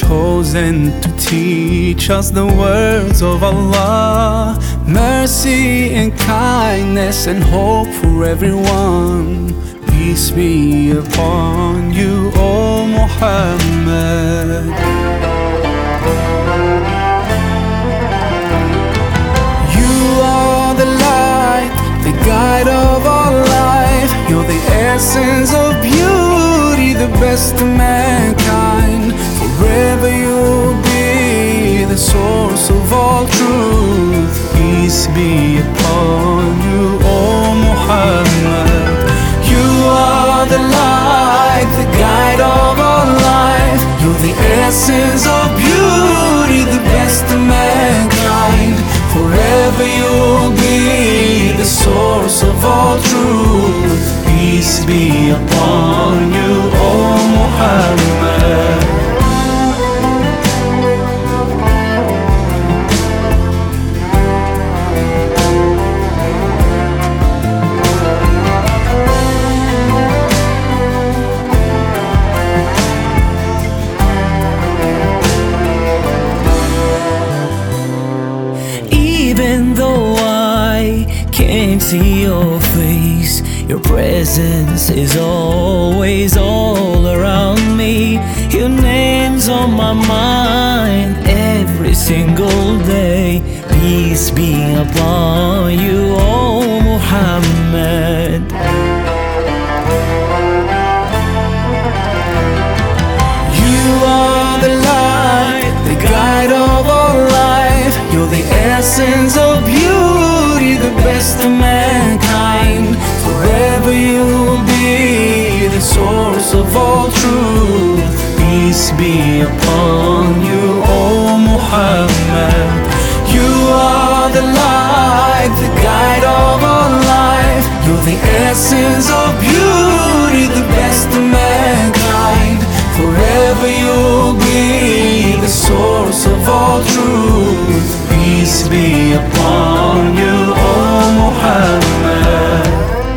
chosen to teach us the words of Allah, mercy and kindness and hope for everyone. Peace be upon you, O Muhammad. You are the light, the guide of our life. You're the essence of beauty, the best of mankind. Forever you'll be the source of all truth. Peace be upon you, O Muhammad. You are the light, the guide of our life. You're the essence of beauty, the best of mankind. Forever you'll be the source of all truth. Peace be upon you, O Muhammad. Even though I can't see your face, your presence is always all around me. Your name's on my mind every single day. Peace be upon you, O Muhammad. You are the light, the guide of our life. You're the essence of beauty, the best of mankind. Forever you'll be the source of all truth. Peace be upon you, O Muhammad. You are the light, the guide of our life. You're the essence of beauty, the best of mankind. Forever you'll be the source of all truth. Peace be upon you, O Muhammad.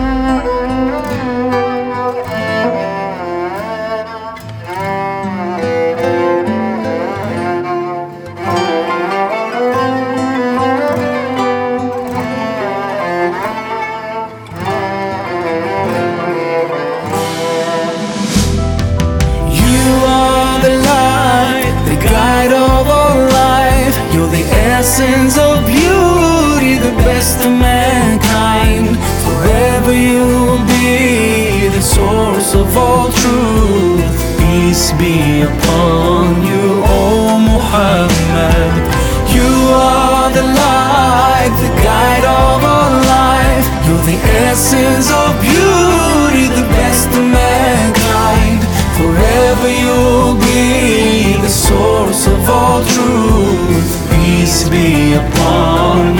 You're the essence of beauty, the best of mankind. Forever you'll be the source of all truth. Peace be upon you, O Muhammad. You are the light, the guide of our life. You're the essence of beauty, the best of mankind. Forever you'll be the source of all truth. Peace be upon